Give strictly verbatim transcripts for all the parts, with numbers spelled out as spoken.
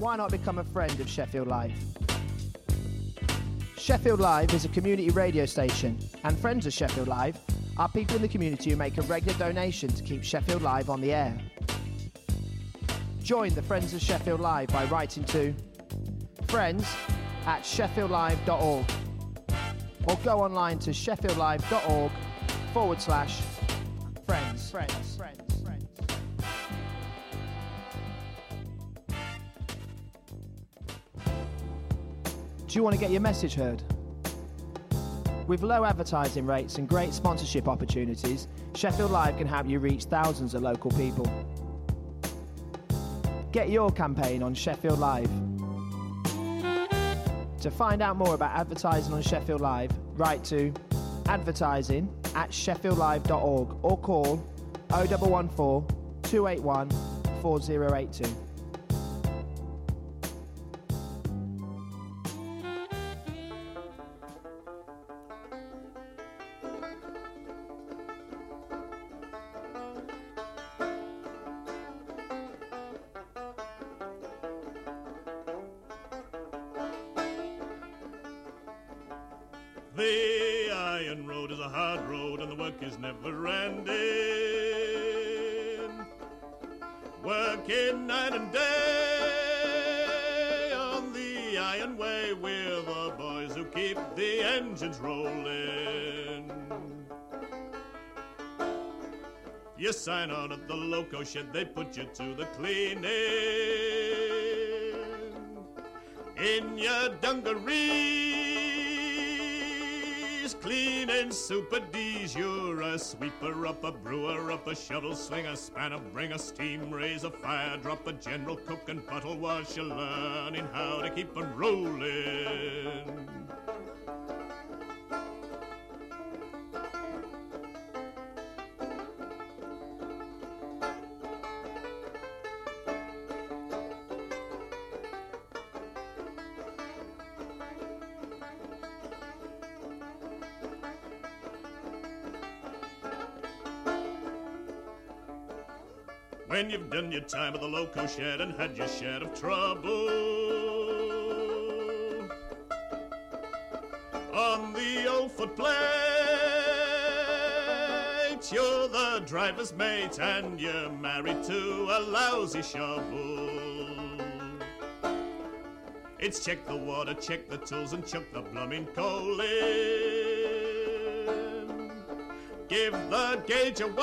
why not become a friend of Sheffield Live? Sheffield Live is a community radio station, and friends of Sheffield Live are people in the community who make a regular donation to keep Sheffield Live on the air. Join the Friends of Sheffield Live by writing to friends at sheffieldlive dot org or go online to sheffieldlive.org forward slash friends. Friends. Friends. Friends. Do you want to get your message heard? With low advertising rates and great sponsorship opportunities, Sheffield Live can help you reach thousands of local people. Get your campaign on Sheffield Live. To find out more about advertising on Sheffield Live, write to advertising at sheffieldlive dot org or call oh one one four, two eight one, four oh eight two. The iron road is a hard road and the work is never ending. Working night and day on the iron way, we're the boys who keep the engines rolling. You sign on at the loco shed, they put you to the cleaning. In your dungarees, cleaning super D's, you're a sweeper up, a brewer up, a shovel slinger, spanner bringer, steam raise, a fire drop, a general cook and bottle wash, you're learning how to keep 'em rolling. When you've done your time at the loco shed and had your share of trouble on the old footplate, you're the driver's mate and you're married to a lousy shovel. It's check the water, check the tools and chuck the blooming coal in. Give the gauge a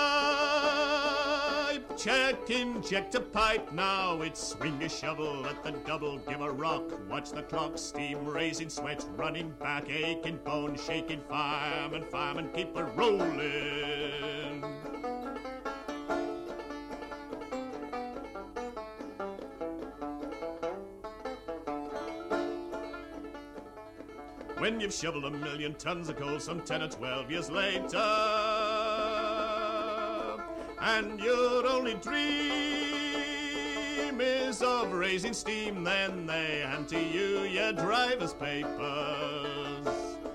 wipe, check, inject a pipe. Now it's swing a shovel at the double, give a rock. Watch the clock, steam raising, sweat running back, aching bone, shaking, fireman, fireman, keep her rolling. When you've shoveled a million tons of coal some ten or twelve years later, and your only dream is of raising steam, then they hand to you your driver's papers.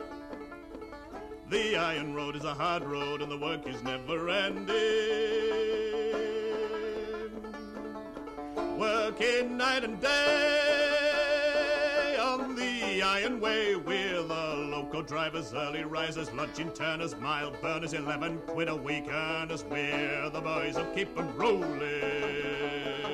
The iron road is a hard road and the work is never ending. Working night and day on the iron way, we're the local drivers, early risers, lodging turners, mile burners, eleven quid a week earners. We're the boys who keep 'em rolling.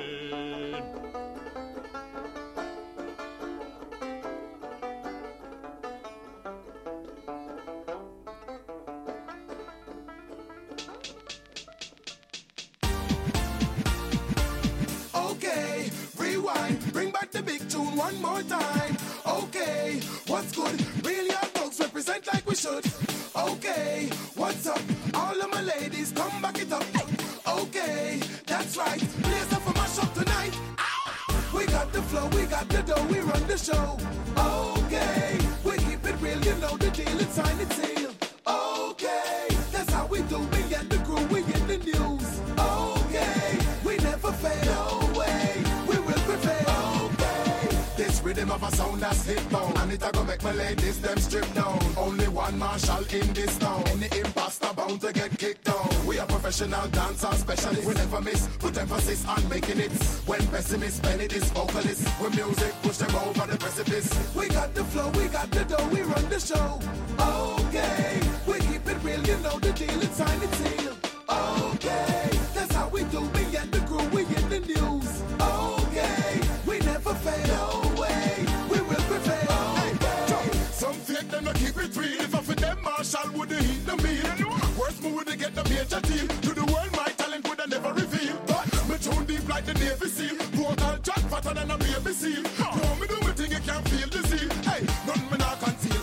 Okay, rewind, bring back the big tune one more time. Okay, what's good? Really our folks represent like we should. Okay, what's up? All of my ladies, come back it up. Okay, that's right. Blaze up for mash up tonight. We got the flow, we got the dough, we run the show. Okay, we keep it real, you know the deal, it's sign it seal. Okay, that's how we do. We get the crew, we get the news. Okay, we never fail. No way, we will prevail. Okay, this rhythm of a sound that's hit down. And it a go make my ladies them strip down. Only one marshal in this town. Any imposter bound to get kicked down. We are professional dancer specialists. We never miss, put emphasis on making it. When pessimists spend it is vocalists. When music push them over the precipice. We got the flow, we got the dough, we run the show. Okay, we keep it real, you know the deal, it's time to seal. Okay, that's how we do, me and the crew, we in the news. Okay, we never fail, no way, we will prevail. Okay. Some fake them to keep it real, if I for them Marshall would have eat the meal. Worst move would get the major deal. To the world my talent would have never reveal. But me tune deep like the Navy SEAL. Portal jack fatter than a baby seal. No, me do me thing you can't feel the seal. Hey, none me not conceal.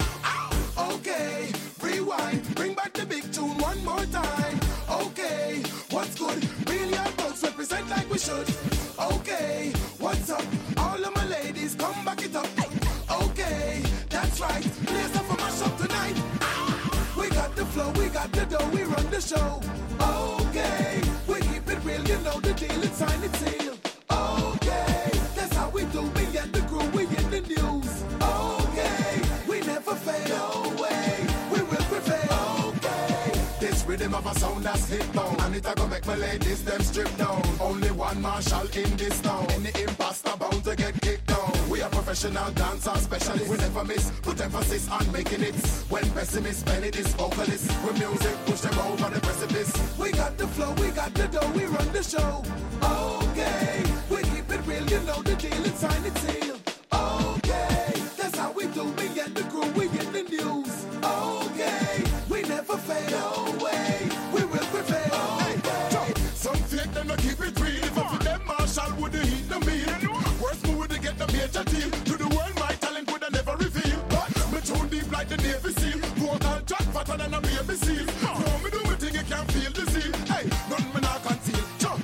Okay, rewind, bring back the big tune one more time. Okay, what's good? Real young folks represent like we should. Okay, what's up? All of my ladies, come back it up. Okay, that's right. Blaze up for mash up tonight. We got the flow, we got the dough, we run the show. Okay, we keep it real, you know the deal, it's signed, it's sealed. Okay, that's how we do, me and the crew, we in the news. Okay, we never fail, no way, we will prevail. Okay, this rhythm of a sound that's hit down. And it a go make my ladies them strip down. Only one marshal in this town. Any imposter bound to get kicked down. We are professional dancer specialists. We never miss, put emphasis on making it. When pessimists spend it is vocalists. When music push them over the precipice. We got the flow, we got the dough, we run the show. Okay, we keep it real, you know the deal, it's signed, it's sealed. Okay, that's how we do, me and the crew, we in the news. Okay, we never fail, no way, we will prevail. Okay. Some fake them to keep it real. If I for them Marshall would have eat the meal. Worst move would have get the major deal. To the world my talent would have never reveal. But me tune deep like the Navy SEAL. Portal jack fatter than a baby seal. No, me do me thing you can't feel the seal. Hey, none me not conceal.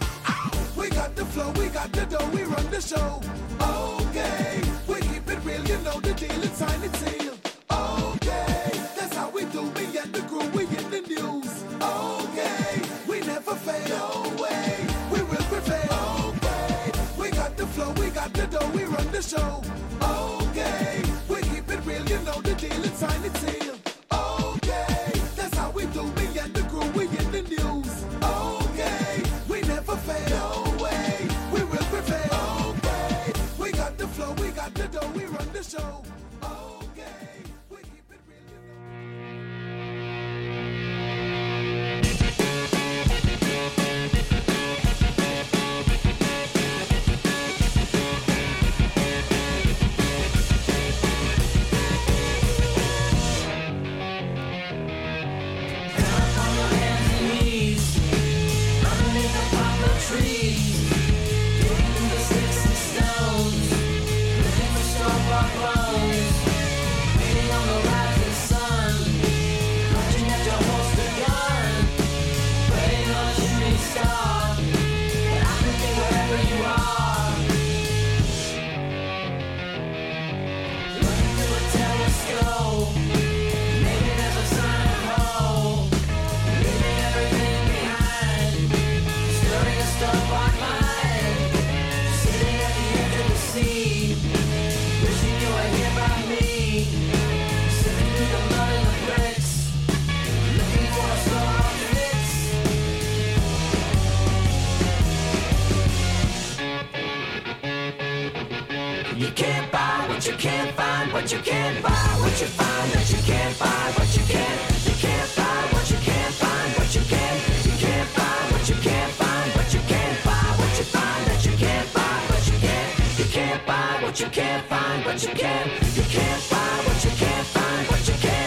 We got the flow, we got the dough, we run the show. Okay, we keep it real, you know the deal, it's signed, it's sealed. Okay, that's how we do, me and the crew, we in the news. Okay, we never fail, no way, we will prevail. Okay, we got the flow, we got the dough, we run the show. Okay, we keep it real, you know the deal, it's signed, it's sealed. Okay, that's how we do, me and the crew, we in the news. Okay, we never fail, no way, we will prevail. Okay, we got the flow, we got the dough, we run the show. Okay, we keep it real, you know. What you can't find, what you can't buy, what you find that you can't buy, what you can't, you can't buy, what you can't find, what you can, you can't buy, what you can't find, what you can't buy, what you find that you can't buy, what you can't, you can't buy, what you can't find, what you can, you can't buy, what you can't find, what you can.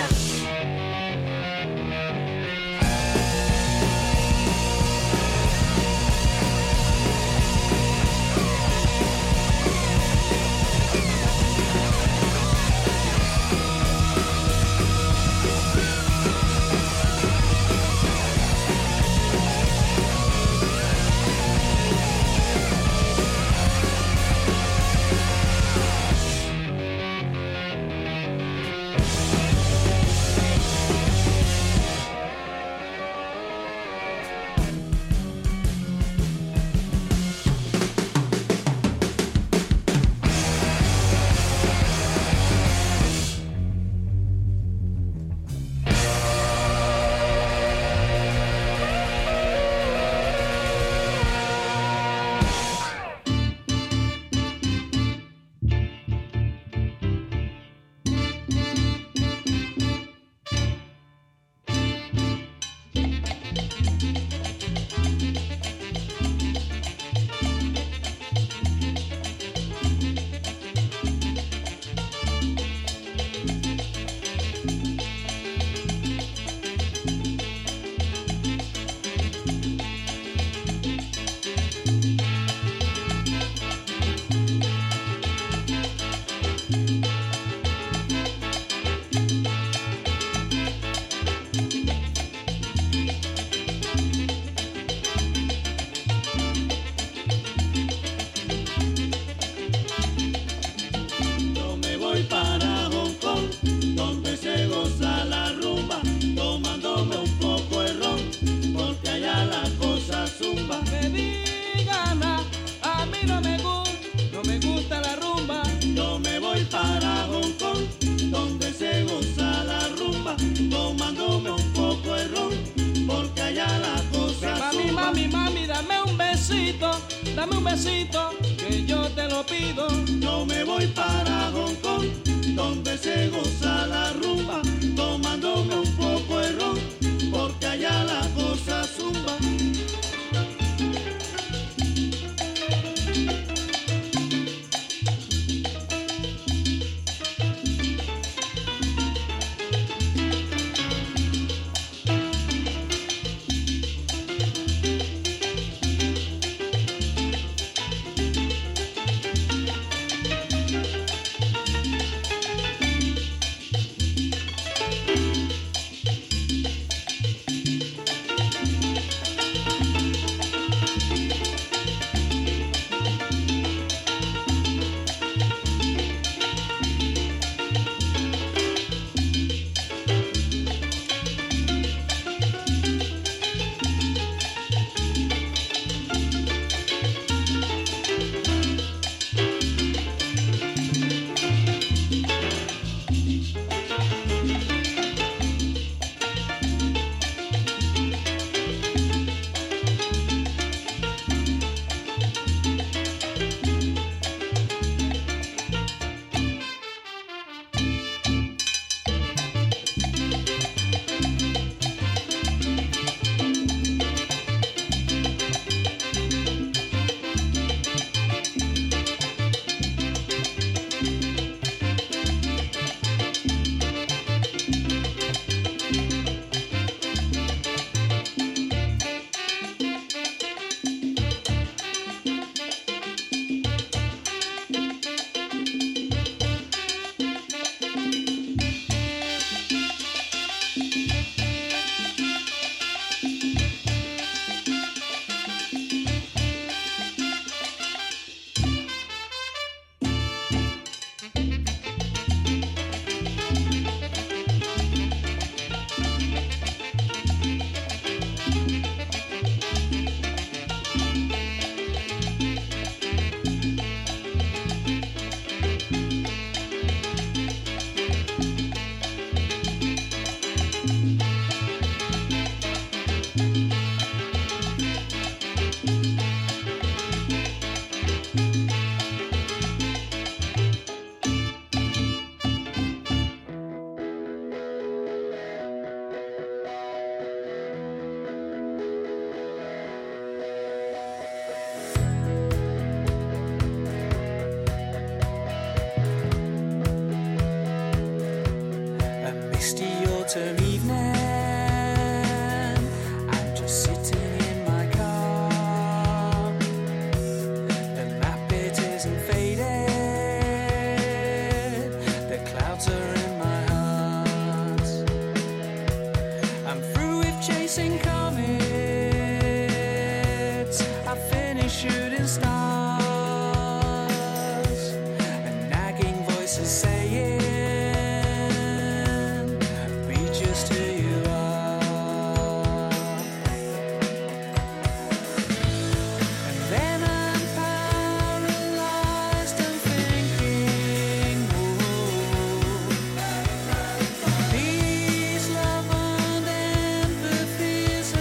dame un besito, que yo te lo pido. Yo me voy para Hong Kong, donde se goza la rumba, tomándome un poco de ron, porque allá la cosa zumba. autumn evening, I'm just sitting in my car. The map, it isn't faded, the clouds are in my heart. I'm through with chasing comets, I finished shooting stars, and nagging voices saying empathies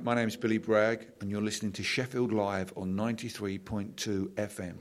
my name's Billy Bragg, and you're listening to Sheffield Live on ninety-three point two F M.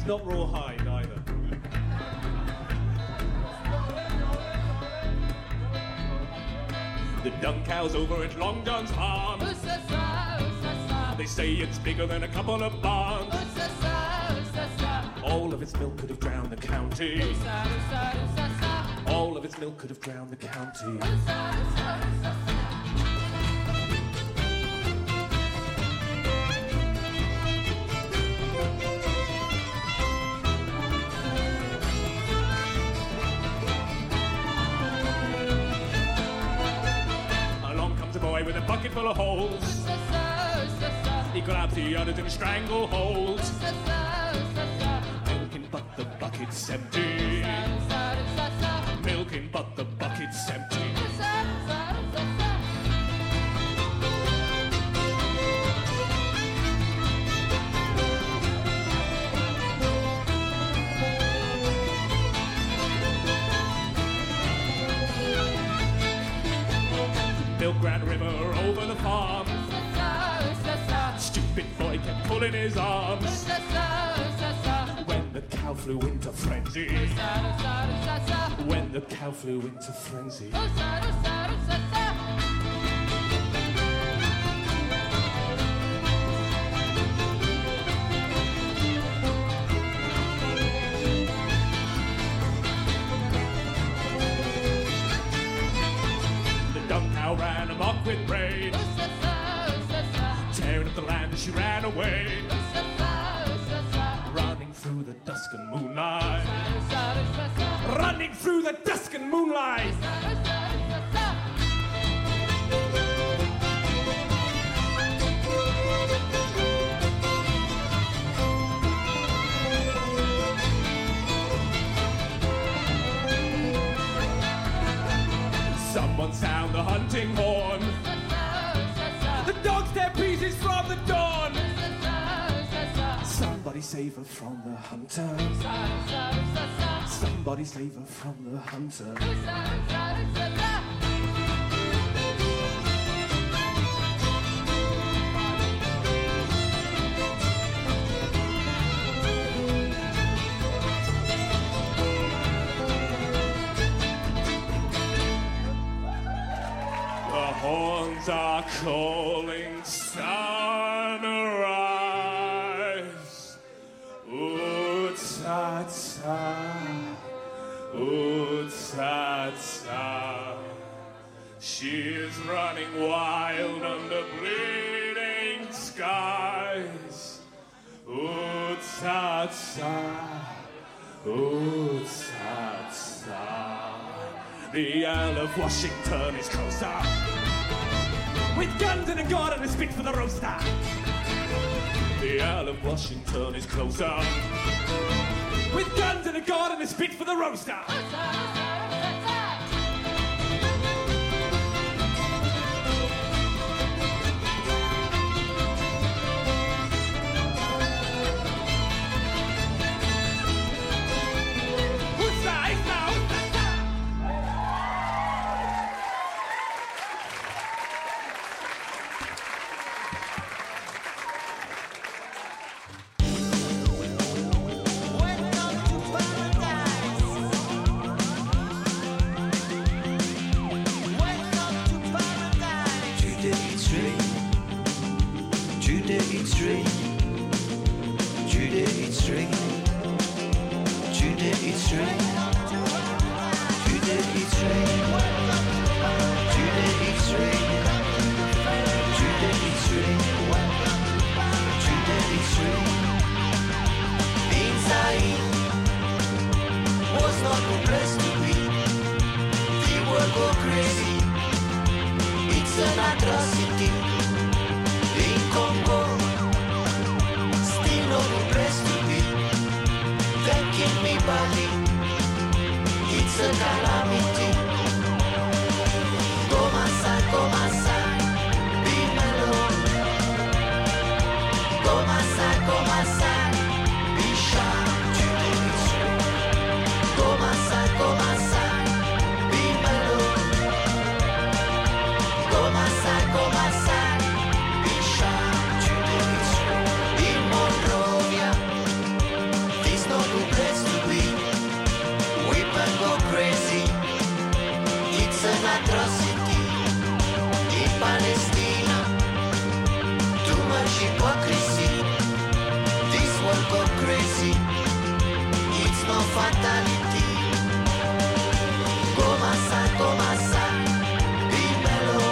not rawhide either. The dung cow's over at Long John's farm. They say it's bigger than a couple of barns. All of its milk could have drowned the county. All of its milk could have drowned the county. Along comes a boy with a bucket full of holes. He grabs the others in strangleholds. Milking but the bucket's empty. Milking but the bucket's empty. Milk ran river over the farm. Stupid boy kept pulling his arms. When the cow flew into frenzy. When the cow flew into frenzy. The dumb cow ran amok with rage. Tearing up the land as she ran away. Running through the dusk and moonlight. Running through the dusk and moonlight. Someone sound the hunting horn. The dogs tear pieces from the dawn. Somebody save her from the hunter. Somebody save her from the hunter. The horns are calling sunrise. Ooh, ta ta, ooh, ta ta. She is running wild under bleeding skies. Ooh, ta ta, ooh, ta ta. The Earl of Washington is closer, with guns and a gun and a spit for the roaster. The Earl of Washington is closer, with guns and a gun and a spit for the roaster. Go atrocity in Palestine. Too much hypocrisy. This world go crazy. It's no fatality. Go massa, go massa, be mellow.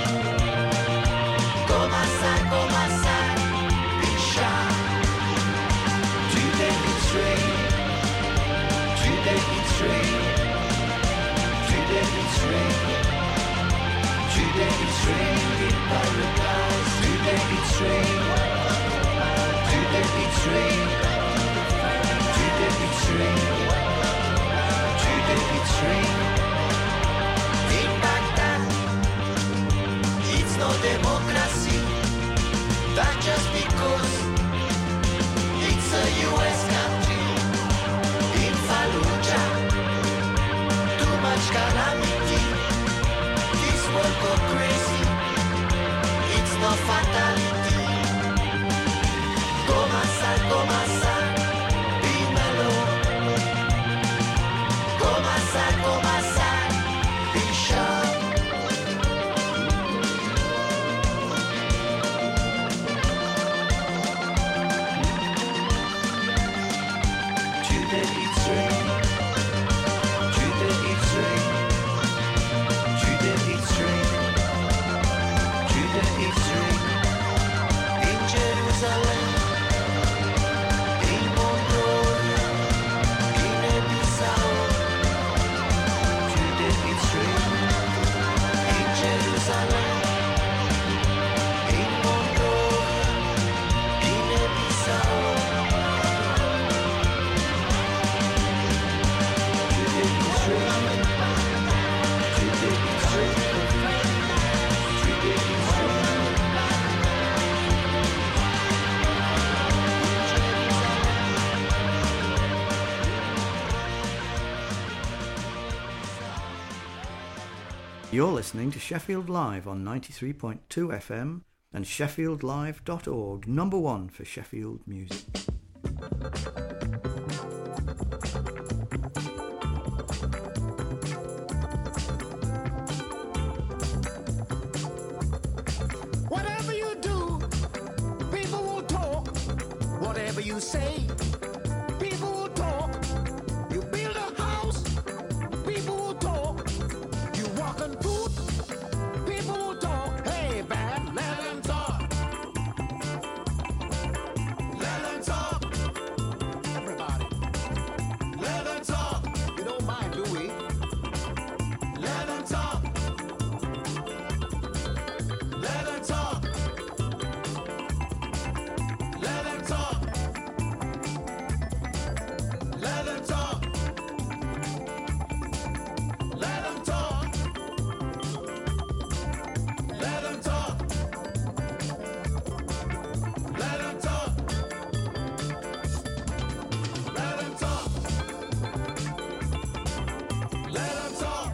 Go massa, go massa, be shy. Today it's rain. Today it's rain. Today it's rain. Today it's rain in paradise. Today it's rain. Today it's rain. Today it's rain. Today it's rain. In Baghdad, it's no democracy. That just because it's a U S country. In Fallujah, too much calamity. This world go crazy. It's no fatality. Go massa, go massa, be mellow. Go massa, go massa, be sharp. Today it's rain. Today it's rain. Today it's rain. Today it's rain. In Jerusalem. In Monrovia. Guinea-Bissau. Today it's rain. In Jerusalem. In Monrovia. Guinea-Bissau. Today it's rain. Today it's rain. Today it's rain. You're listening to Sheffield Live on ninety-three point two F M and sheffield live dot org, number one for Sheffield music. Whatever you do, people will talk. Whatever you say, people will talk. You build a house, people will talk. You walk on foot, people will talk. Hey, bad, let them talk. Let them talk. Everybody, let them talk. You don't mind, do we? Let them talk. Let them talk. Let them talk. Let them talk. Let them talk. Let them talk. Let them talk. Let them talk. Let them talk.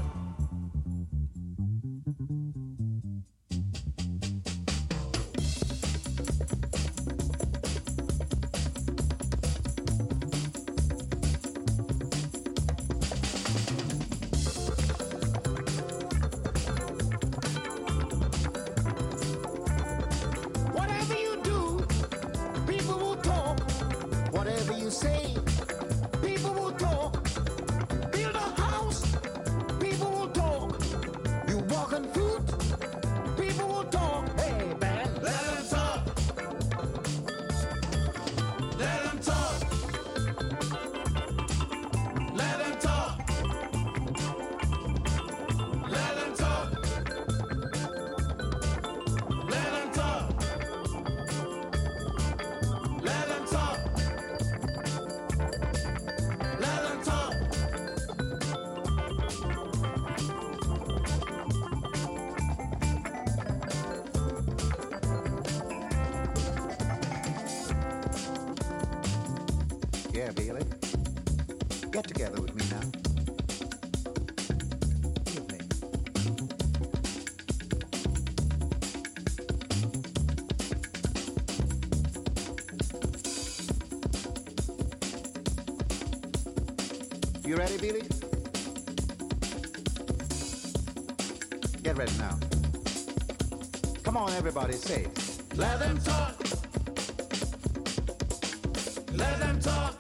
Whatever you do, people will talk. Whatever you say, people will talk. Build a house, people will talk. You walk on foot, people will talk. Hey, man, let them talk. Let them talk. Let them talk. Let them talk. Let them talk. Let them talk. Let them talk. Yeah, Bailey. Get together with me now. Evening. You ready, Billy? Get ready now. Come on, everybody, say it. Let them talk. Let them talk.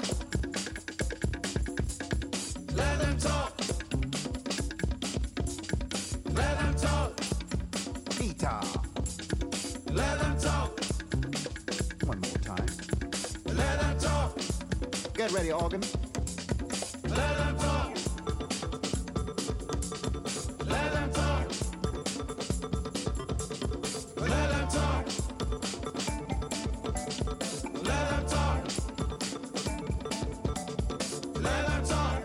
Let them talk. Let them talk. Peter. Let them talk. One more time. Let them talk. Get ready, organ. Let them talk. Let them talk. Let them talk. Let them talk. Let them talk.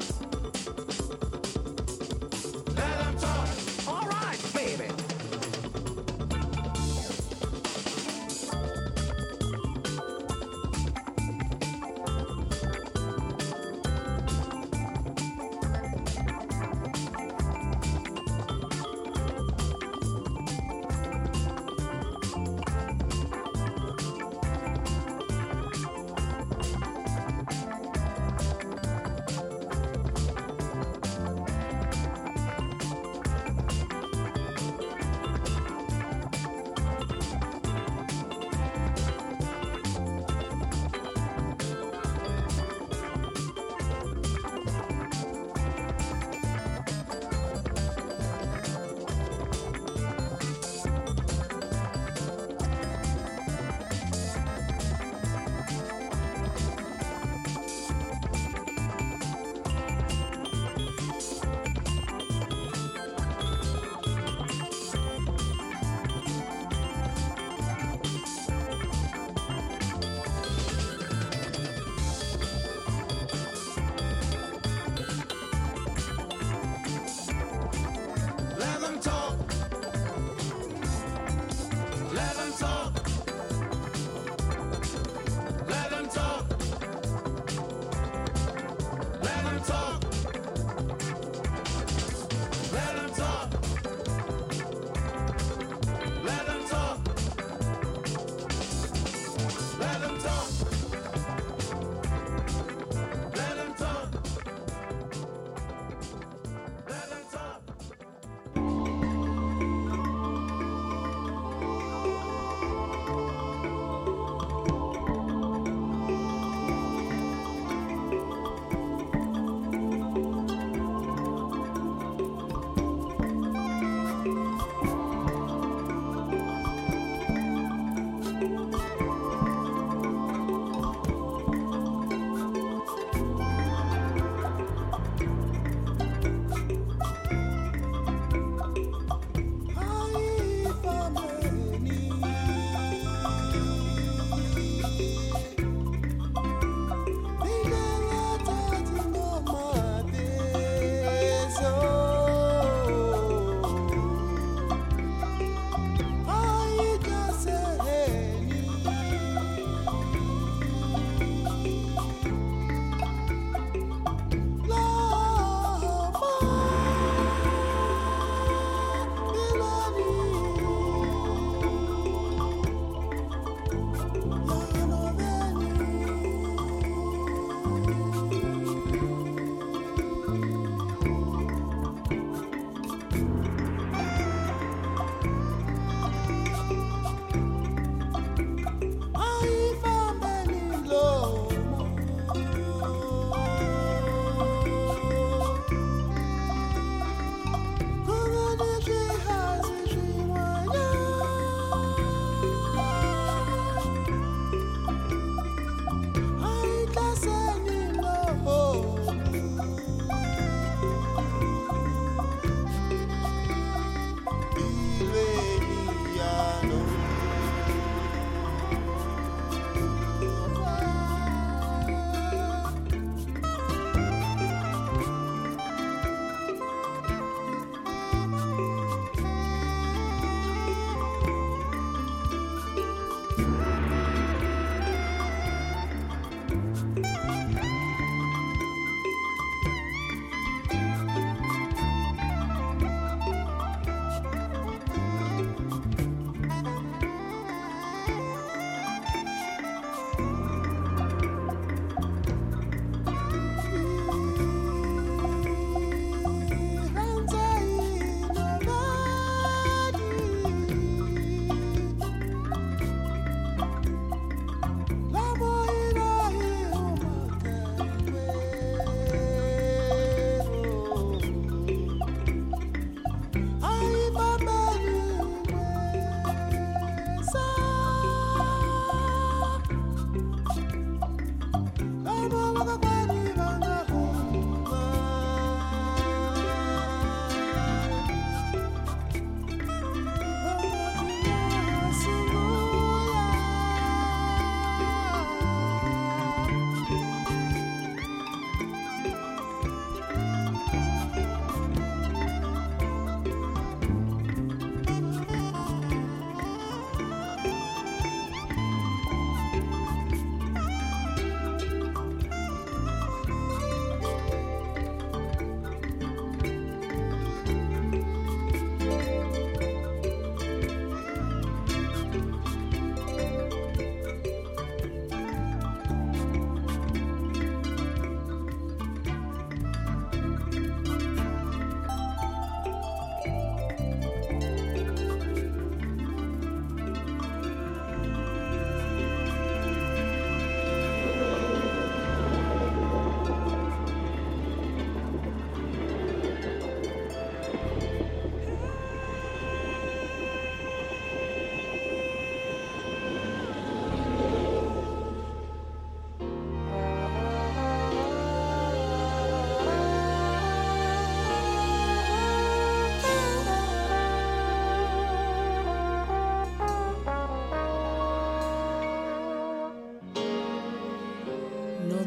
Let them talk. All right, baby.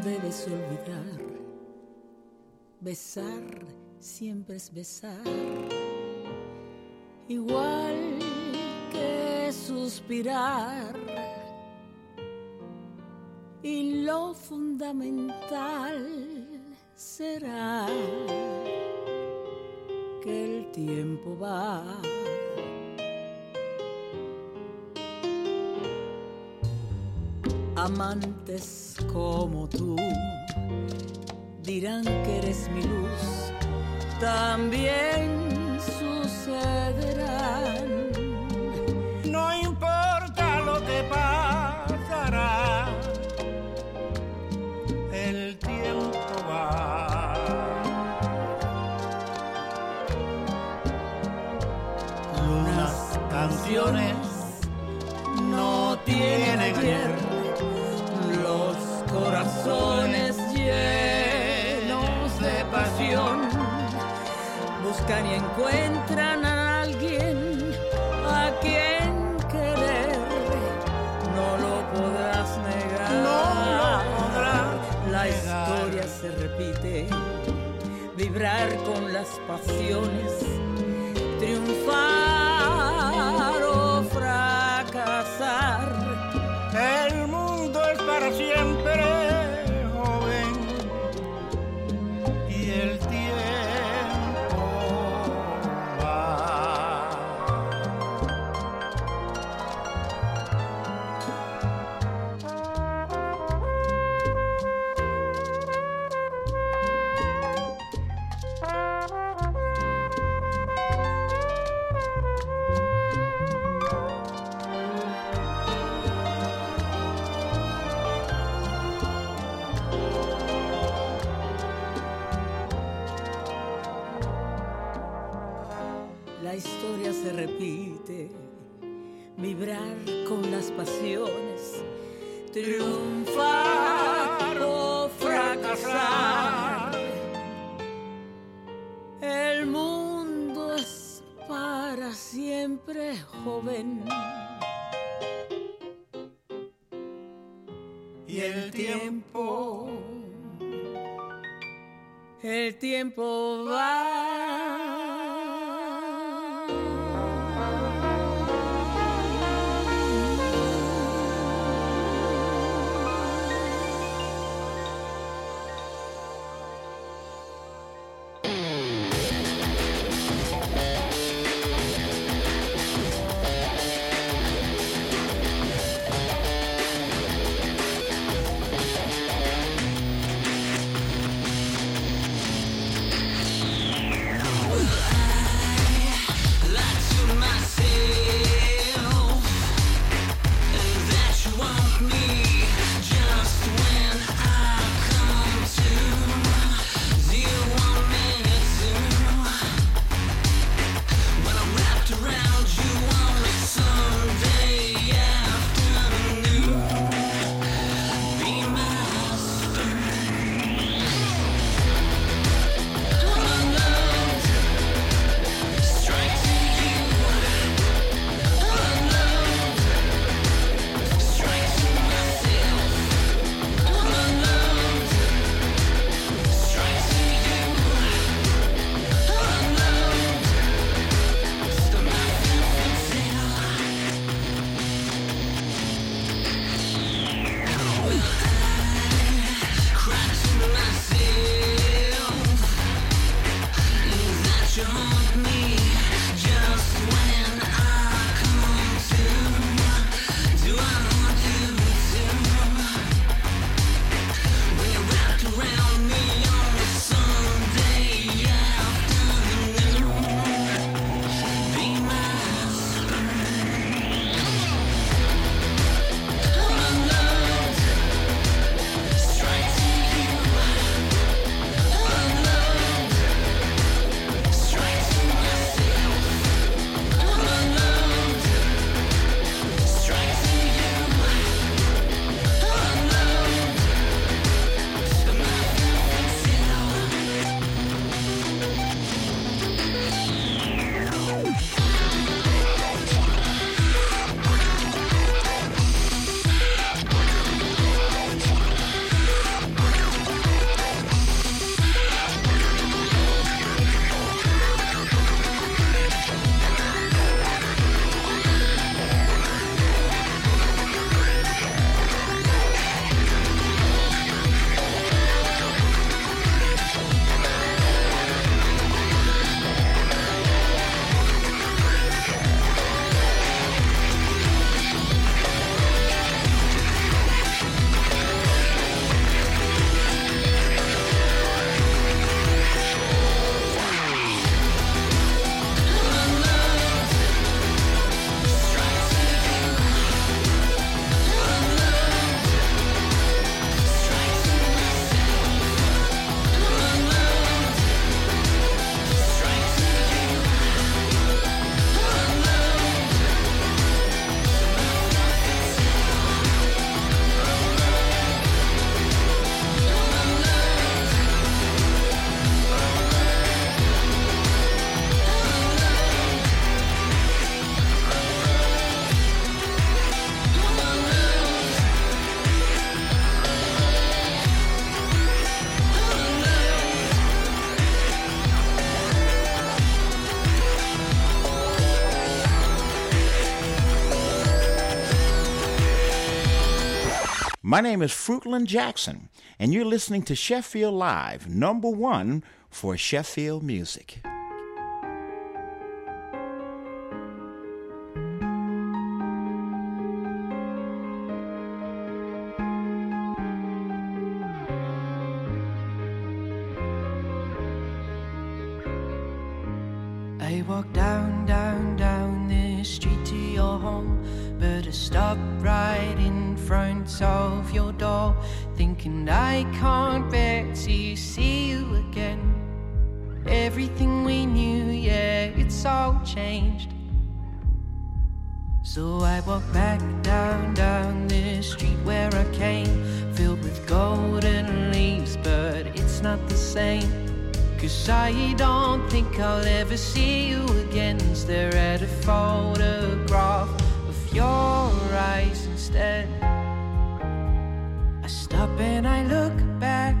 debes olvidar. Besar siempre es besar, igual que suspirar. Y lo fundamental será que el tiempo va. Amantes como tú dirán que eres mi luz, también sucederán. No importa lo que pasará, el tiempo va. Unas canciones no tienen ayer, los corazones llenos de pasión buscan y encuentran a alguien a quien querer. No lo podrás negar, no lo podrás la negar. Historia se repite, vibrar con las pasiones, triunfar o fracasar. El mundo es para siempre joven y el tiempo va. La historia se repite, vibrar con las pasiones, triunfar o fracasar. El mundo es para siempre joven y el tiempo, el tiempo va. My name is Fruitland Jackson, and you're listening to Sheffield Live, number one for Sheffield music. I walk down, down, down the street to your home, but I stop right in front of your door, thinking I can't bear to see you again. Everything we knew, yeah, it's all changed. So I walk back down, down the street where I came, filled with golden leaves, but it's not the same. Cause I don't think I'll ever see you again. Stare at a photograph of your eyes instead. I stop and I look back.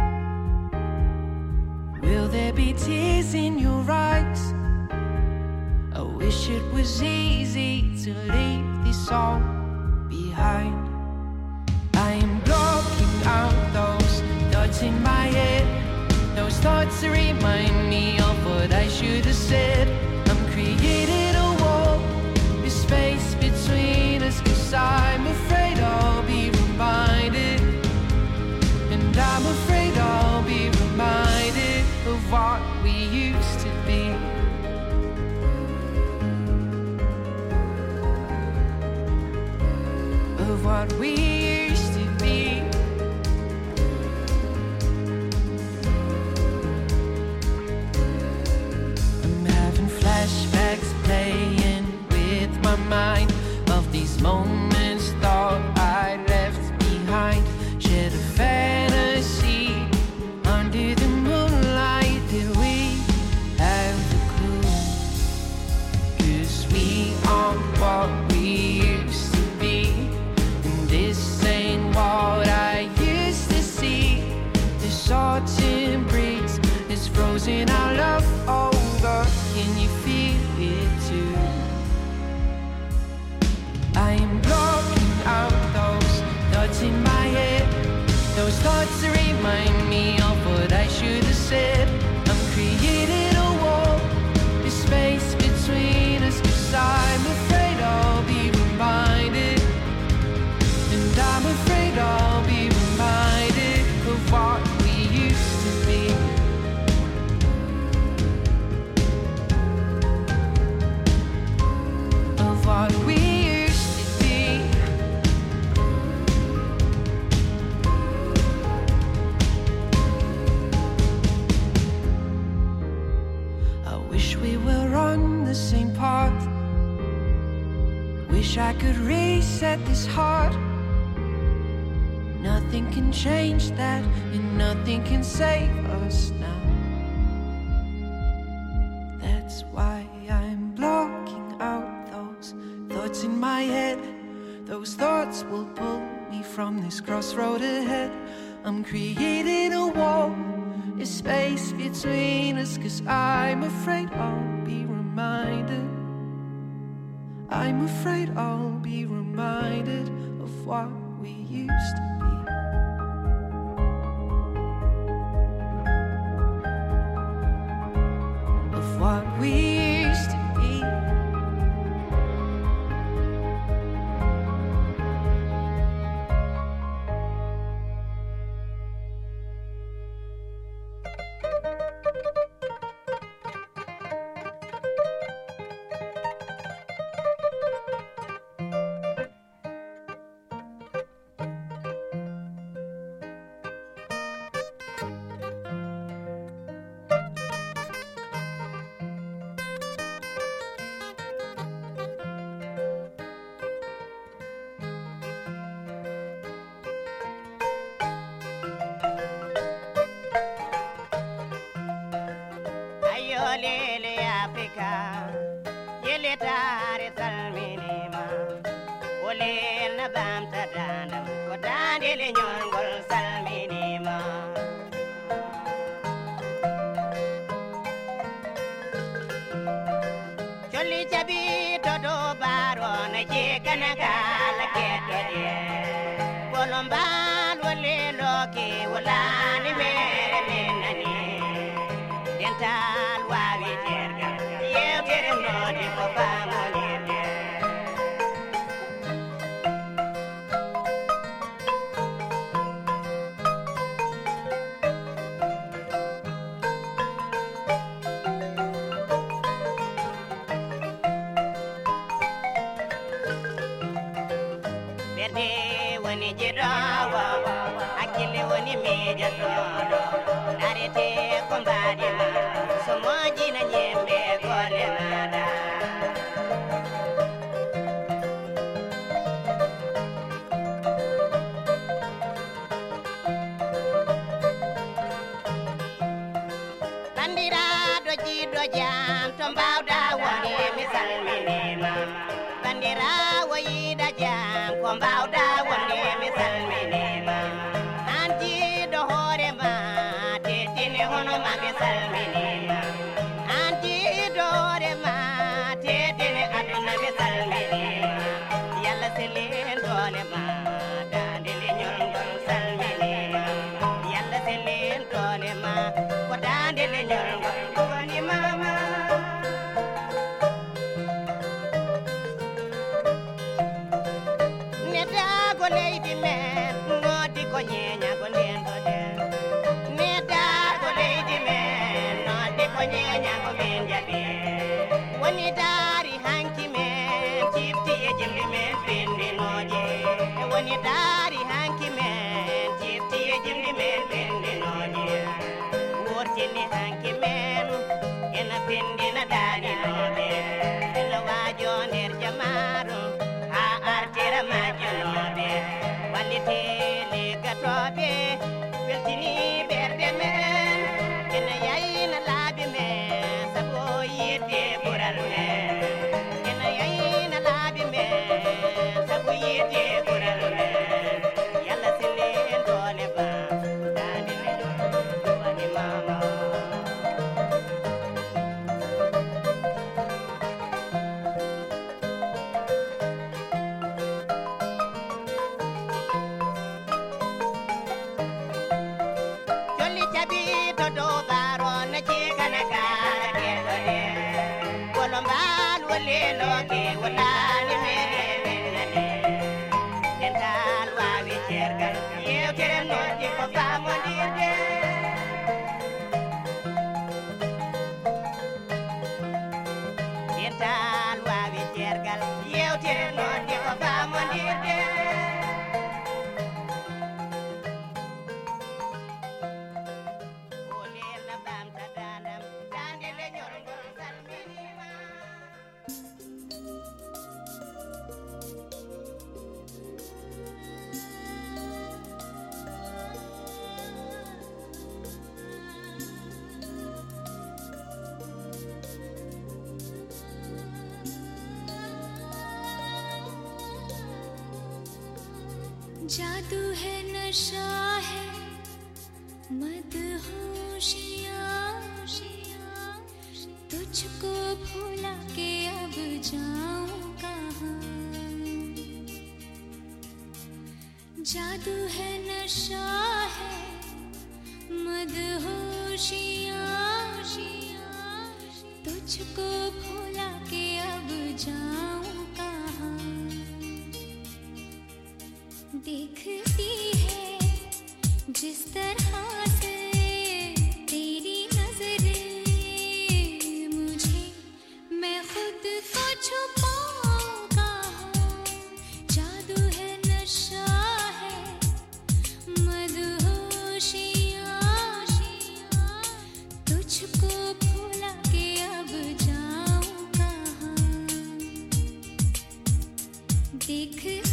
Will there be tears in your eyes? I wish it was easy to leave this all behind. I am blocking out those thoughts in my head. Those thoughts that remind me of what I should have said. I'm creating a wall, a space between us, cause I'm afraid I'll be reminded. And I'm afraid I'll be reminded of what we used to be. Of what we used to be. Flashbacks playing with my mind of these moments thought I left behind. Shared a fantasy under the moonlight. Did we have the clue? Cause we aren't what we used to be, and this ain't what I used to see. This autumn breeze is frozen our love over. Can you feel it too? I am blocking out those thoughts in my head. Those thoughts that remind me of what I should have said. I'm creating a wall, a space between us, cause I'm afraid I'll be reminded. And I'm afraid I'll be reminded of what we used to be. What we used to be. I wish we were on the same path. Wish I could reset this heart. Nothing can change that, and nothing can save us now. That's why I'm blocking out thoughts in my head. Those thoughts will pull me from this crossroad ahead. I'm creating a wall, a space between us, cause I'm afraid I'll be reminded. I'm afraid I'll be reminded of what we used to be. Of what we used to be. Bolomban wale loki walani mere minani dental wawi terga yew tere nodi ko famolirde berde woni jirawa akile woni meja todo narete ko mbadima so moji na nyembe gole nada bandira do jido jam to mbawda woni misal minima bandira wayida jam ko mbawda woni misal minima anti do hore ma tetine hono ma misal minima anti do hore ma tetine aduna misal minima yalla selen dole ma dande le nyon gon sal minima yalla selen dole ma ko dande le nyon gon woni mama lady man, nodi ko nyenya ko ndendo de. Neda ko lady man, nodi ko nyenya ko benja de. Woni dari hanki men, chifti e jimbi men pindi noje. Woni dari hanki men, chifti e jimbi men pindi noje. Wortini hanki men, ena pindi na dari noje. Ena wajo nder jamaru, ha artira majunobe. Walitele gatobe, weltini berde men, ena yayina labi men, sabo yete bural men, ena yayina labi men, sabo yete bural men, yalla silen dole ba, dande men, wani mama. जादू है नशा है मदहोशियाँ तुझको भुला के अब जाऊं कहाँ जादू है नशा है मदहोशियाँ तुझको भुला के अब जाऊं कहाँ देखती है जिस तरह से तेरी नजरें मुझे मैं खुद को छुपाऊं कहाँ जादू है नशा है मदहोशियाँ तुझको भुला के अब जाऊं कहाँ देख